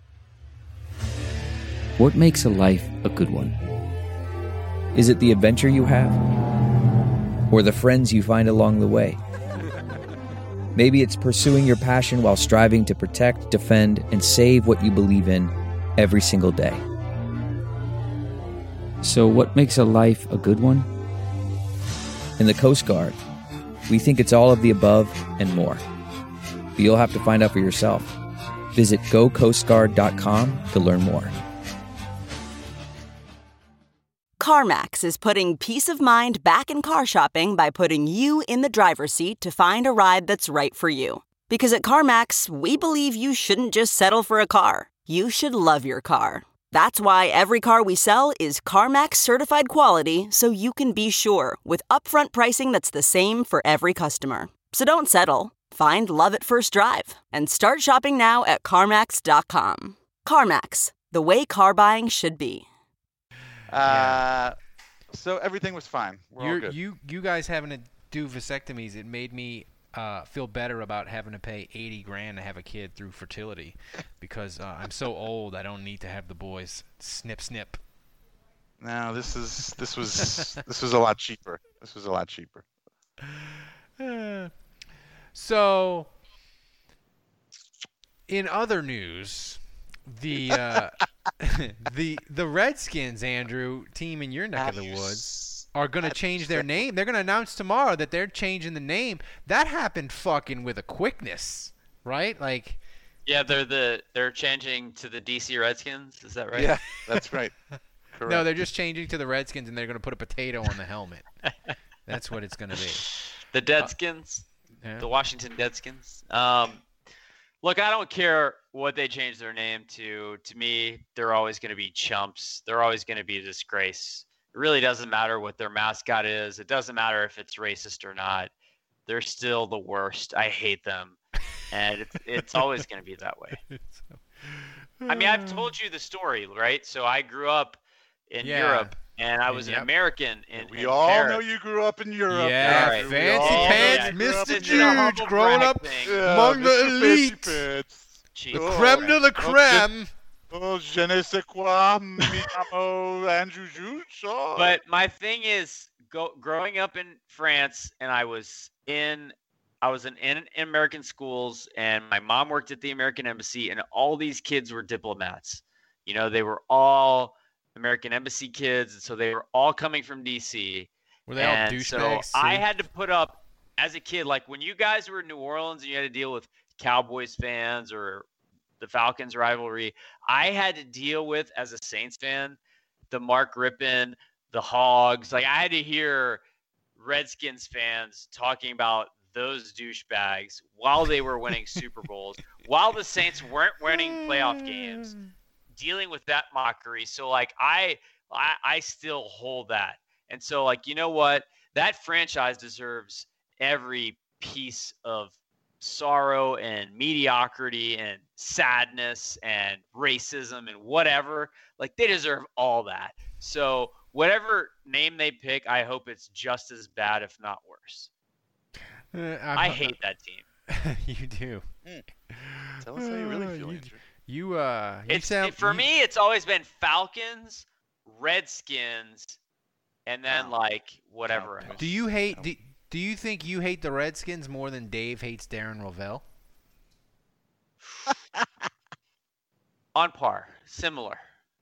What makes a life a good one? Is it the adventure you have? Or the friends you find along the way? Maybe it's pursuing your passion while striving to protect, defend, and save what you believe in every single day. So what makes a life a good one? In the Coast Guard, we think it's all of the above and more. But you'll have to find out for yourself. Visit gocoastguard.com to learn more. CarMax is putting peace of mind back in car shopping by putting you in the driver's seat to find a ride that's right for you. Because at CarMax, we believe you shouldn't just settle for a car. You should love your car. That's why every car we sell is CarMax certified quality, so you can be sure with upfront pricing that's the same for every customer. So don't settle. Find love at first drive and start shopping now at CarMax.com. CarMax, the way car buying should be. So everything was fine. We're all good. You guys having to do vasectomies, it made me feel better about having to pay $80,000 to have a kid through fertility, because I'm so old I don't need to have the boys snip. No, this was a lot cheaper. This was a lot cheaper. So, in other news, the Redskins, Andrew, team in your neck of the woods, are going to change their name. They're going to announce tomorrow that they're changing the name. That happened fucking with a quickness, right? Like, yeah, they're changing to the DC Redskins. Is that right? Yeah, that's right. Correct. No, they're just changing to the Redskins, and they're going to put a potato on the helmet. That's what it's going to be. The Deadskins, the Washington Deadskins. Look, I don't care what they change their name to. To me, they're always going to be chumps. They're always going to be a disgrace. It really doesn't matter what their mascot is. It doesn't matter if it's racist or not. They're still the worst. I hate them. And it's always going to be that way. I mean, I've told you the story, right? So I grew up in Europe, and I was an American in all Paris. know you grew up in Europe. Yeah, right. fancy pants, Mr. Juge, growing up among the elite. The creme de la creme. Oh, je ne sais quoi, mi amo Andrew Juge. Oh. But my thing is, growing up in France, and I was in American schools, and my mom worked at the American Embassy, and all these kids were diplomats. You know, they were all American Embassy kids, and so they were all coming from DC. Were they all douchebags? So I had to put up, as a kid, like when you guys were in New Orleans and you had to deal with Cowboys fans or the Falcons rivalry, I had to deal with, as a Saints fan, the Mark Rippon, the Hogs. Like, I had to hear Redskins fans talking about those douchebags while they were winning Super Bowls, while the Saints weren't winning playoff games, dealing with that mockery. So, like, I still hold that. And so, like, you know what? That franchise deserves every piece of sorrow and mediocrity and sadness and racism and whatever. Like, they deserve all that. So whatever name they pick, I hope it's just as bad, if not worse. I hate that team. You do. Tell us how you really feel, Andrew. For me, it's always been Falcons, Redskins, and then whatever else. Do you hate? Do you think you hate the Redskins more than Dave hates Darren Rovell? On par, similar.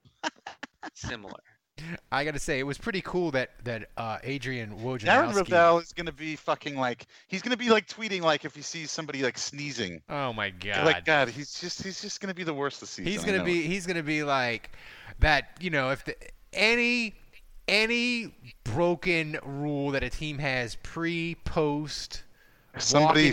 I got to say, it was pretty cool that Adrian Wojnarowski. Darren Rovell is going to be fucking he's going to be tweeting if he sees somebody sneezing. Oh my god! God, he's just going to be the worst this season. He's going to be like that. You know, if any broken rule that a team has pre-post, somebody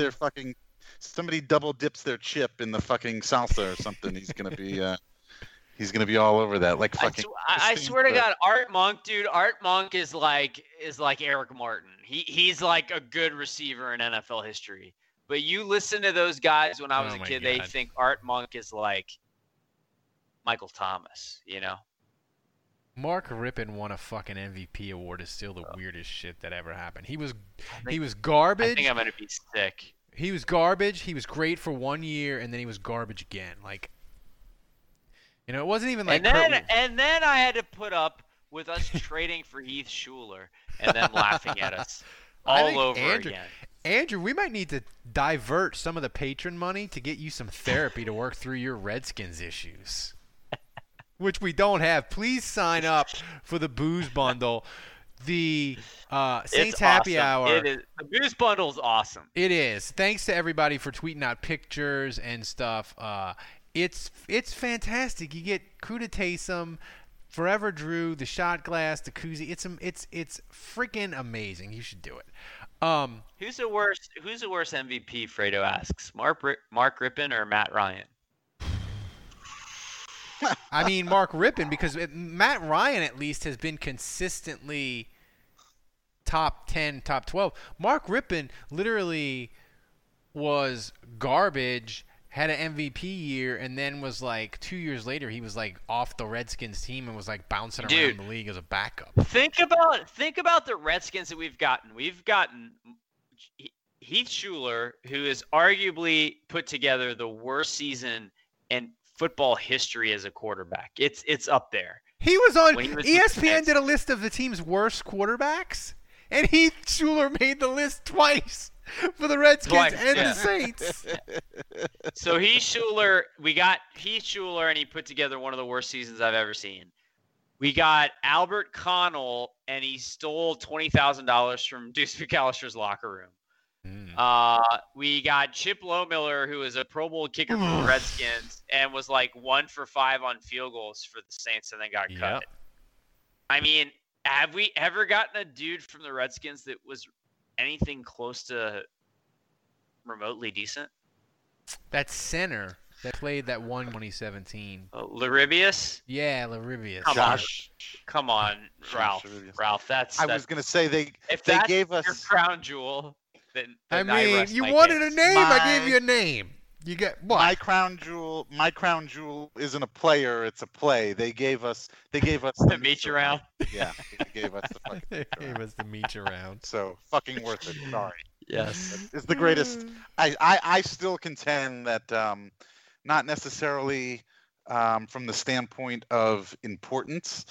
double dips their chip in the fucking salsa or something. He's going to be. He's gonna be all over that, like fucking. I swear to God, Art Monk, dude. Art Monk is like Eric Martin. He's like a good receiver in NFL history. But you listen to those guys when I was a kid, they think Art Monk is like Michael Thomas, you know? Mark Rippon won a fucking MVP award is still the weirdest shit that ever happened. He was garbage. I think I'm gonna be sick. He was garbage. He was great for 1 year, and then he was garbage again. Like, you know, it wasn't even like. And then I had to put up with us trading for Heath Schuler and then laughing at us all over again. Andrew, we might need to divert some of the patron money to get you some therapy to work through your Redskins issues, which we don't have. Please sign up for the booze bundle. The Saints Happy Hour. It is. The booze bundle is awesome. It is. Thanks to everybody for tweeting out pictures and stuff. It's fantastic. You get Kuda Taysom, Forever Drew, the shot glass, the koozie. It's freaking amazing. You should do it. Who's the worst MVP? Fredo asks. Mark Rippon or Matt Ryan? I mean, Mark Rippon, because Matt Ryan at least has been consistently top 10, top 12. Mark Rippon literally was garbage, had an MVP year, and then was like 2 years later he was like off the Redskins team and was like bouncing around the league as a backup. Think about the Redskins that we've gotten. We've gotten Heath Schuler, who has arguably put together the worst season in football history as a quarterback. It's up there. He was on ESPN did a list of the team's worst quarterbacks, and Heath Schuler made the list twice for the Redskins and the Saints. So we got Heath Schuler, and he put together one of the worst seasons I've ever seen. We got Albert Connell, and he stole $20,000 from Deuce McAllister's locker room. We got Chip Lohmiller, who is a Pro Bowl kicker for the Redskins and was like 1 for 5 on field goals for the Saints and then got cut. I mean, have we ever gotten a dude from the Redskins that was anything close to remotely decent? That center that played that one 2017. Laribius? Yeah, Laribius. Come on, Ralph. Ralph, I was going to say they gave us your crown jewel. Then I mean, you wanted a name. I gave you a name. You get what? My crown jewel isn't a player; it's a play. They gave us the meet you round. Yeah, they gave us the fucking. They gave us the meet you round. So fucking worth it. Sorry. Yes, it's the greatest. I still contend that not necessarily from the standpoint of importance,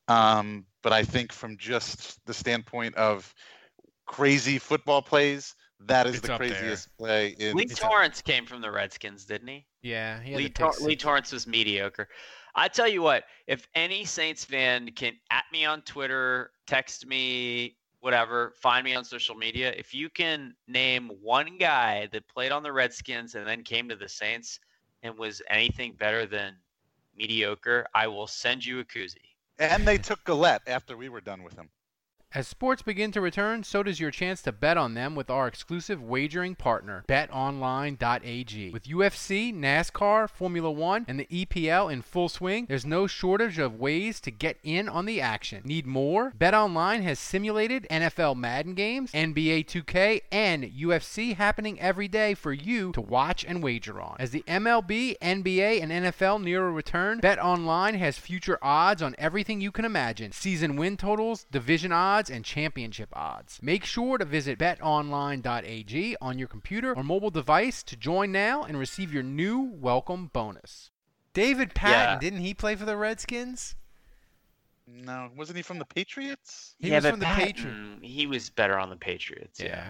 but I think from just the standpoint of crazy football plays, that is the craziest play. Lee Torrance came from the Redskins, didn't he? Yeah. Lee Torrance was mediocre. I tell you what, if any Saints fan can at me on Twitter, text me, whatever, find me on social media, if you can name one guy that played on the Redskins and then came to the Saints and was anything better than mediocre, I will send you a koozie. And they took Gillette after we were done with him. As sports begin to return, so does your chance to bet on them with our exclusive wagering partner, betonline.ag. With UFC, NASCAR, Formula One, and the EPL in full swing, there's no shortage of ways to get in on the action. Need more? BetOnline has simulated NFL Madden games, NBA 2K, and UFC happening every day for you to watch and wager on. As the MLB, NBA, and NFL near a return, BetOnline has future odds on everything you can imagine. Season win totals, division odds, and championship odds. Make sure to visit betonline.ag on your computer or mobile device to join now and receive your new welcome bonus. David Patton, didn't he play for the Redskins? No, wasn't he from the Patriots? He was from the Patriots. He was better on the Patriots. Yeah.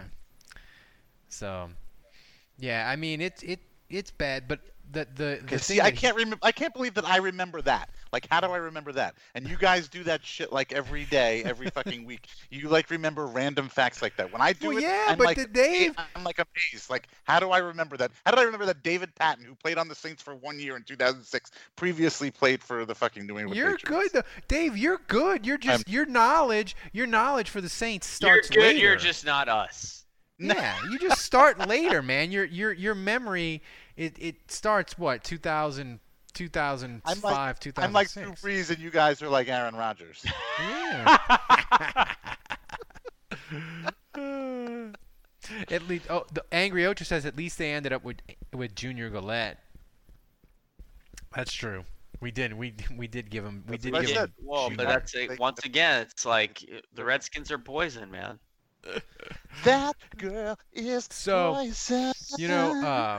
So, yeah, I mean it's bad, but the see, I can't believe that I remember that. Like, how do I remember that? And you guys do that shit like every day, every fucking week. You like remember random facts like that. When I do I'm like amazed. Like, how do I remember that? How did I remember that David Patton, who played on the Saints for 1 year in 2006, previously played for the fucking New England Patriots? You're good, though. Dave. You're good. You're just your knowledge for the Saints starts later. You're good. Later. You're just not us. Yeah, you just start later, man. Your memory it starts 2000. 2005, 2006. I'm like Drew Brees, and you guys are like Aaron Rodgers. Yeah. At least, the Angry Ocho says at least they ended up with Junior Galette. That's true. We did give him. We did give him. Well, but that's it. Once again, it's like the Redskins are poison, man. That girl is poison. You know,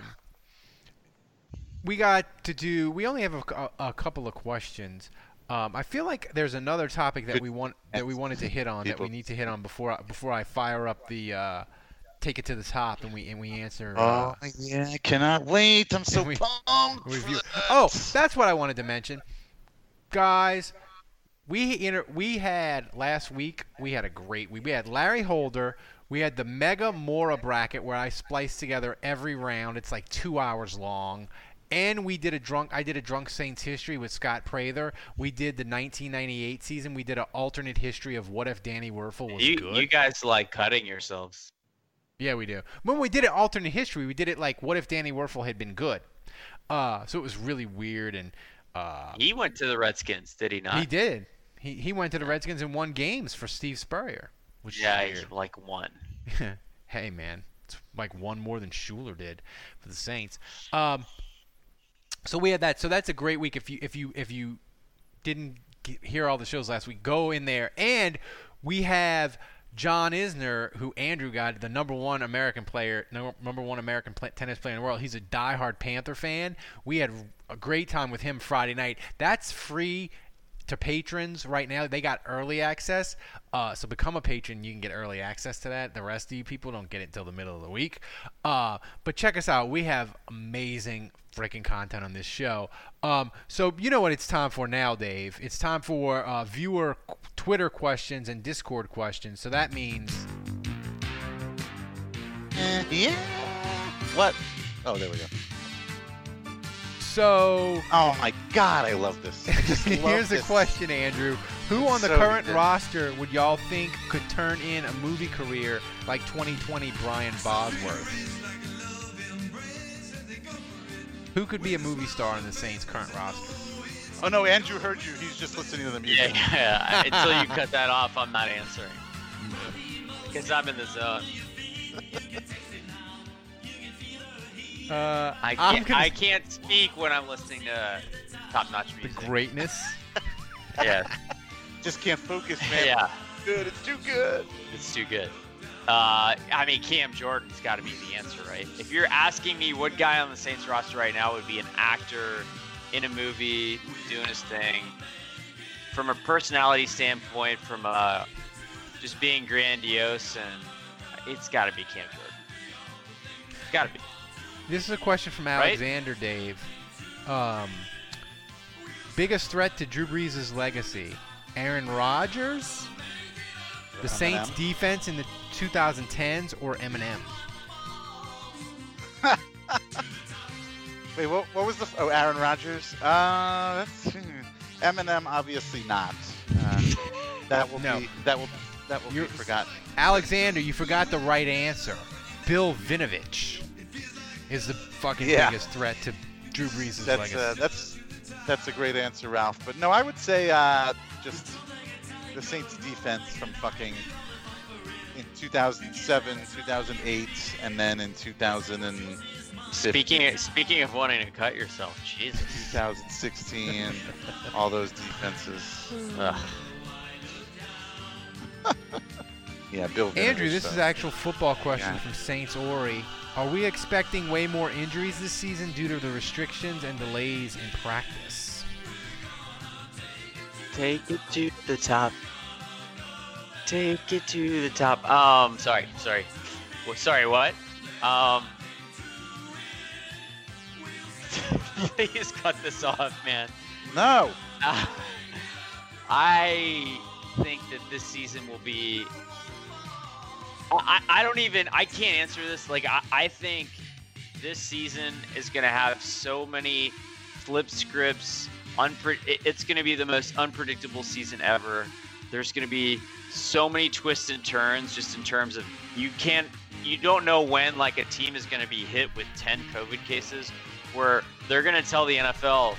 we got to do. We only have a couple of questions. I feel like there's another topic that we wanted to hit on that we need to hit on before I fire up the take it to the top and we answer. Yeah, I cannot wait. I'm so pumped. Review. Oh, that's what I wanted to mention, guys. We had last week. We had a great week. We had Larry Holder. We had the Mega Mora bracket where I spliced together every round. It's like 2 hours long. And I did a Drunk Saints history with Scott Prather. We did the 1998 season. We did an alternate history of what if Danny Werfel was good. You guys like cutting yourselves. Yeah, we do. When we did an alternate history, we did it like what if Danny Werfel had been good. So it was really weird. And he went to the Redskins, did he not? He did. He went to the Redskins and won games for Steve Spurrier. Which is weird. He like won. Hey, man. It's like one more than Schuler did for the Saints. So we had that. So that's a great week. If you didn't hear all the shows last week, go in there. And we have John Isner, who Andrew got, the number one American tennis player in the world. He's a diehard Panther fan. We had a great time with him Friday night. That's free to patrons right now. They got early access. So become a patron. You can get early access to that. The rest of you people don't get it until the middle of the week. But check us out. We have amazing freaking content on this show. So you know what it's time for now, Dave. It's time for viewer Twitter questions and Discord questions. So that means... Yeah. What? Oh, there we go. So... Oh, my God, I love this. Here's the question, Andrew. Who on the current roster would y'all think could turn in a movie career like 2020 Brian Bosworth? Who could be a movie star in the Saints' current roster? Oh, no, Andrew heard you. He's just listening to the music. Yeah. Until you cut that off, I'm not answering. Because I'm in the zone. I can't speak when I'm listening to top-notch music. The greatness? Yeah. Just can't focus, man. Yeah. Good. It's too good. It's too good. I mean, Cam Jordan's got to be the answer, right? If you're asking me what guy on the Saints roster right now would be an actor in a movie doing his thing, from a personality standpoint, from just being grandiose, and it's got to be Cam Jordan. It's got to be. This is a question from Alexander, right? Dave. Biggest threat to Drew Brees' legacy, Aaron Rodgers, the Saints defense in the 2010s, or Eminem? Wait, what was the... Oh, Aaron Rodgers? That's... Eminem, obviously not. That will be forgotten. Alexander, you forgot the right answer. Bill Vinovich is the fucking biggest threat to Drew Brees' legacy. That's a great answer, Ralph. But no, I would say just the Saints defense from fucking in 2007, 2008, and then in 2000. Speaking of wanting to cut yourself, Jesus. 2016, all those defenses. Yeah, Bill Vinovich, Andrew, this is actual football question from Saints Ori. Are we expecting way more injuries this season due to the restrictions and delays in practice? Take it to the top. Take it to the top. Sorry. Well, sorry, what? Please cut this off, man. No. I think that this season will be... I can't answer this. Like, I think this season is going to have so many flip scripts. It's going to be the most unpredictable season ever. There's going to be so many twists and turns just in terms of you don't know when like a team is going to be hit with 10 COVID cases where they're going to tell the NFL,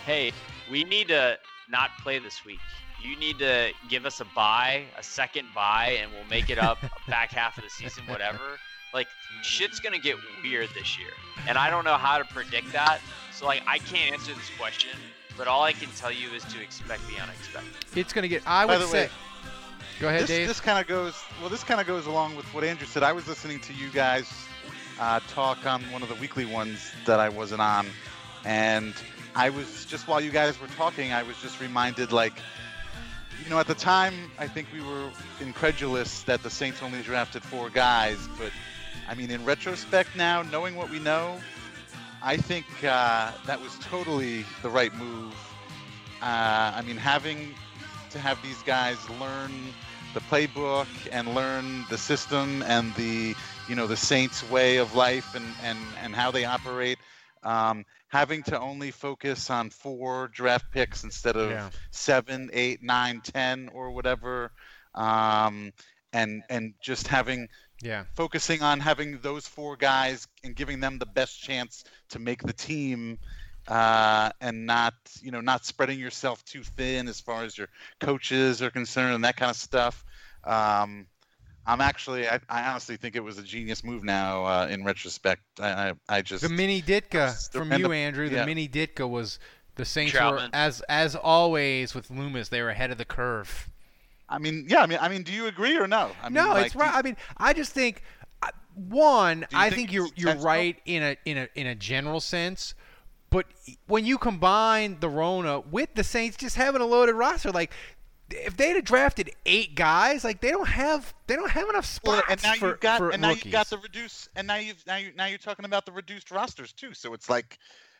hey, we need to not play this week. You need to give us a second bye, and we'll make it up back half of the season, whatever. Like, shit's going to get weird this year. And I don't know how to predict that. So, like, I can't answer this question, but all I can tell you is to expect the unexpected. It's going to get, I would say. Go ahead, Dave. This kind of goes along with what Andrew said. I was listening to you guys talk on one of the weekly ones that I wasn't on. And I was just, while you guys were talking, I was just reminded, like, you know, at the time, I think we were incredulous that the Saints only drafted 4 guys. But, I mean, in retrospect now, knowing what we know, I think that was totally the right move. I mean, having to have these guys learn the playbook and learn the system and the Saints' way of life and how they operate. Having to only focus on 4 draft picks instead of 7, 8, 9, 10 or whatever, and just focusing on having those 4 guys and giving them the best chance to make the team, and not spreading yourself too thin as far as your coaches are concerned and that kind of stuff. I honestly think it was a genius move now, in retrospect. I just the mini Ditka from you, Andrew. The mini Ditka was the Saints were, as always with Loomis, they were ahead of the curve. I mean, do you agree or no? No, it's right. I mean, I just think I think you're right in a general sense, but when you combine the Rona with the Saints just having a loaded roster, like, if they'd have drafted 8 guys, like, they don't have enough spots and now for you've got rookies. now you're talking about the reduced rosters too. So it's like,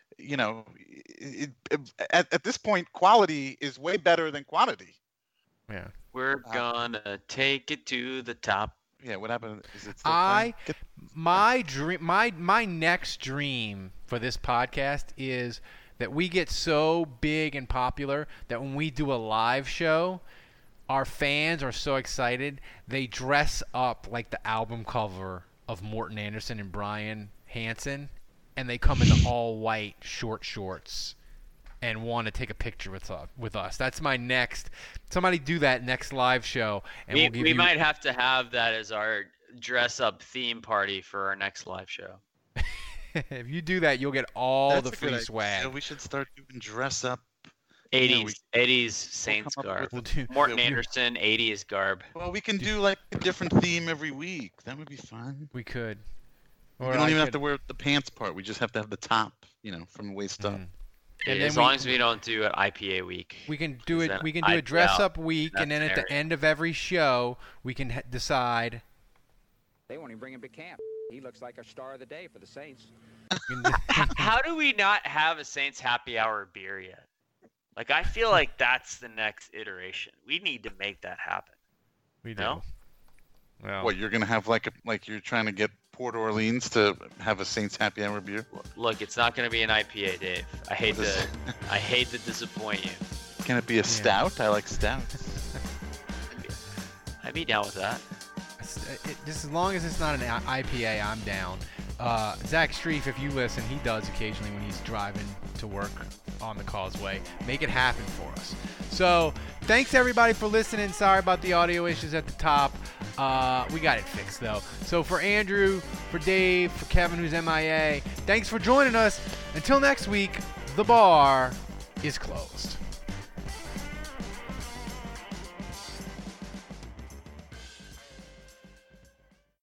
at this point, quality is way better than quantity. Yeah, we're gonna take it to the top. Yeah, what happened? Is it still my next dream for this podcast is that we get so big and popular that when we do a live show, our fans are so excited, they dress up like the album cover of Morton Anderson and Brian Hansen, and they come in the all-white short shorts and want to take a picture with us. That's my next. Somebody do that next live show, and we might have to have that as our dress-up theme party for our next live show. If you do that, you'll get all the free swag. Yeah, we should start doing dress up. 80s Saints garb. Morton Anderson, 80s garb. Well, we can do like a different theme every week. That would be fun. We could. Or we don't even have to wear the pants part. We just have to have the top, from the waist up. And as long as we don't do an IPA week. We can do it. We can do a dress up week, and then at the end of every show, we can decide. They won't even bring him to camp. He looks like a star of the day for the Saints. How do we not have a Saints happy hour beer yet? Like, I feel like that's the next iteration. We need to make that happen. We do. No? Well, what, you're gonna have like you're trying to get Port Orleans to have a Saints happy hour beer? Look, it's not gonna be an IPA, Dave. I hate to disappoint you. Can it be a stout? I like stouts. I'd be down with that. Just as long as it's not an IPA, I'm down. Zach Streif, if you listen, he does occasionally when he's driving to work on the causeway. Make it happen for us. So, thanks everybody for listening. Sorry about the audio issues at the top. We got it fixed though. So for Andrew, for Dave, for Kevin who's MIA, thanks for joining us. Until next week, the bar is closed.